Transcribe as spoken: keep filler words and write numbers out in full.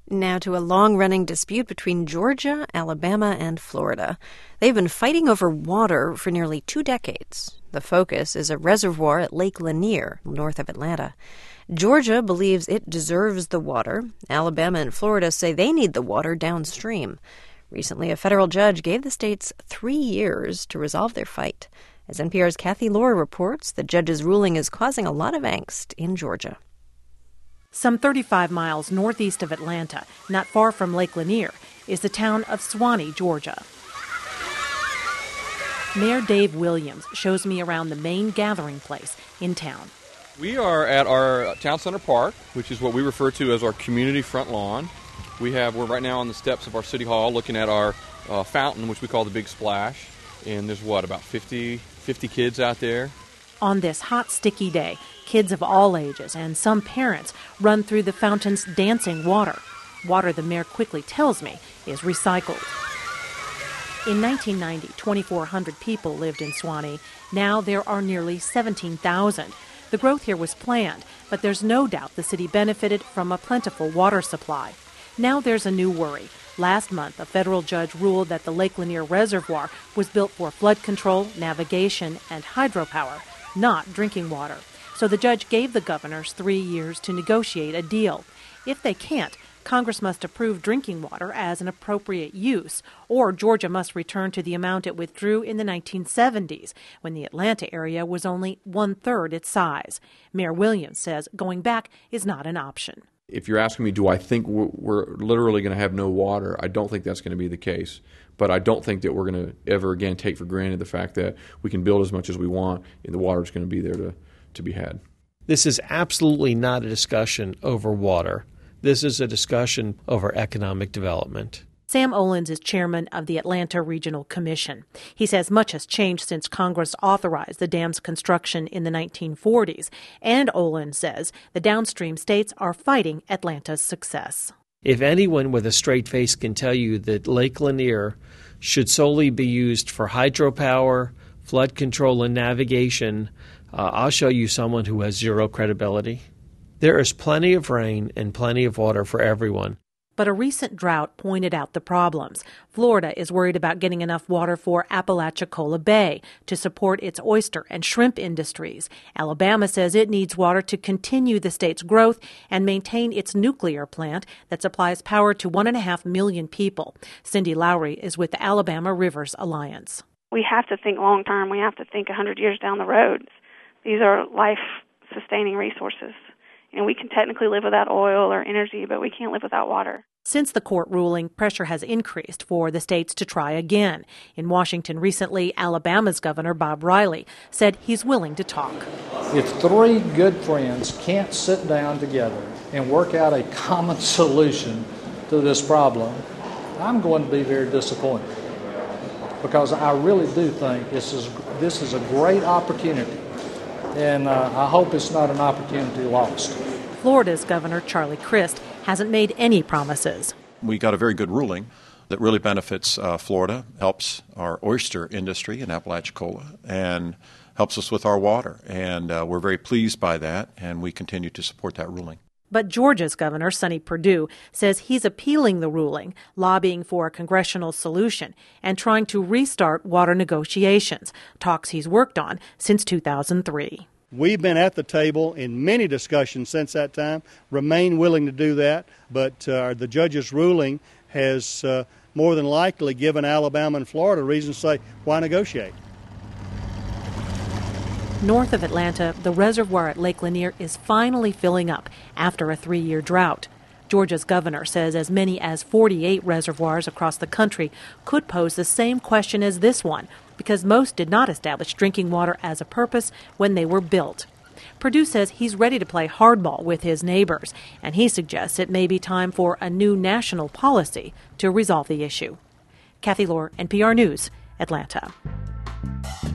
Now to a long-running dispute between Georgia, Alabama, and Florida. They've been fighting over water for nearly two decades. The focus is a reservoir at Lake Lanier, north of Atlanta. Georgia believes it deserves the water. Alabama and Florida say they need the water downstream. Recently, a federal judge gave the states three years to resolve their fight. As N P R's Kathy Lohr reports, the judge's ruling is causing a lot of angst in Georgia. Some thirty-five miles northeast of Atlanta, not far from Lake Lanier, is the town of Suwanee, Georgia. Mayor Dave Williams shows me around the main gathering place in town. We are at our Town Center Park, which is what we refer to as our community front lawn. We have, we're right now on the steps of our city hall looking at our uh, fountain, which we call the Big Splash. And there's, what, about fifty, fifty kids out there. On this hot, sticky day, kids of all ages and some parents run through the fountain's dancing water. Water, the mayor quickly tells me, is recycled. In nineteen ninety, twenty-four hundred people lived in Suwanee. Now there are nearly seventeen thousand. The growth here was planned, but there's no doubt the city benefited from a plentiful water supply. Now there's a new worry. Last month, a federal judge ruled that the Lake Lanier Reservoir was built for flood control, navigation, and hydropower, not drinking water. So the judge gave the governors three years to negotiate a deal. If they can't, Congress must approve drinking water as an appropriate use, or Georgia must return to the amount it withdrew in the nineteen seventies, when the Atlanta area was only one-third its size. Mayor Williams says going back is not an option. If you're asking me, do I think we're, we're literally going to have no water, I don't think that's going to be the case. But I don't think that we're going to ever again take for granted the fact that we can build as much as we want and the water is going to be there to, to be had. This is absolutely not a discussion over water. This is a discussion over economic development. Sam Olens is chairman of the Atlanta Regional Commission. He says much has changed since Congress authorized the dam's construction in the nineteen forties. And Olens says the downstream states are fighting Atlanta's success. If anyone with a straight face can tell you that Lake Lanier should solely be used for hydropower, flood control, and navigation, uh, I'll show you someone who has zero credibility. There is plenty of rain and plenty of water for everyone. But a recent drought pointed out the problems. Florida is worried about getting enough water for Apalachicola Bay to support its oyster and shrimp industries. Alabama says it needs water to continue the state's growth and maintain its nuclear plant that supplies power to one and a half million people. Cindy Lowry is with the Alabama Rivers Alliance. We have to think long term. We have to think one hundred years down the road. These are life-sustaining resources. And we can technically live without oil or energy, but we can't live without water. Since the court ruling, pressure has increased for the states to try again. In Washington recently, Alabama's Governor Bob Riley said he's willing to talk. If three good friends can't sit down together and work out a common solution to this problem, I'm going to be very disappointed. Because I really do think this is this is a great opportunity. And uh, I hope it's not an opportunity lost. Florida's Governor Charlie Crist hasn't made any promises. We got a very good ruling that really benefits uh, Florida, helps our oyster industry in Apalachicola, and helps us with our water. And uh, we're very pleased by that, and we continue to support that ruling. But Georgia's Governor, Sonny Perdue, says he's appealing the ruling, lobbying for a congressional solution, and trying to restart water negotiations, talks he's worked on since two thousand three. We've been at the table in many discussions since that time, remain willing to do that, but uh, the judge's ruling has uh, more than likely given Alabama and Florida reason to say, why negotiate? North of Atlanta, the reservoir at Lake Lanier is finally filling up after a three-year drought. Georgia's governor says as many as forty-eight reservoirs across the country could pose the same question as this one, because most did not establish drinking water as a purpose when they were built. Perdue says he's ready to play hardball with his neighbors, and he suggests it may be time for a new national policy to resolve the issue. Kathy Lohr, N P R News, Atlanta.